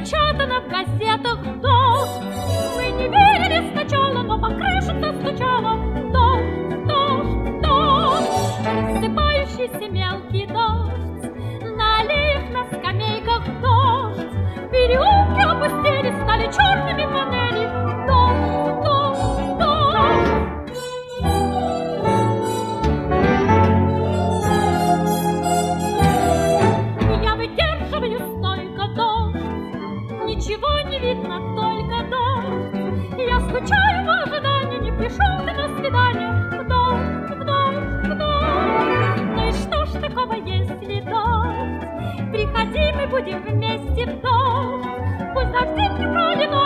напечатано в газетах дождь. Мы не верили сначала, но по крышам застучало. Дождь, дождь, дождь, рассыпающийся мелкий дождь. На аллеях, на скамейках дождь. Переулки опустели, стали черными панели. Дождь, дождь, дождь. Я выдерживаю столько дождь. Ничего не видно, только дождь. Я скучаю в ожидании, не пришел ты на свидание. В дождь, в дождь, в дождь. Ну и что ж такого, если дождь? Приходи, мы будем вместе в дождь. Пусть дождем не пролито.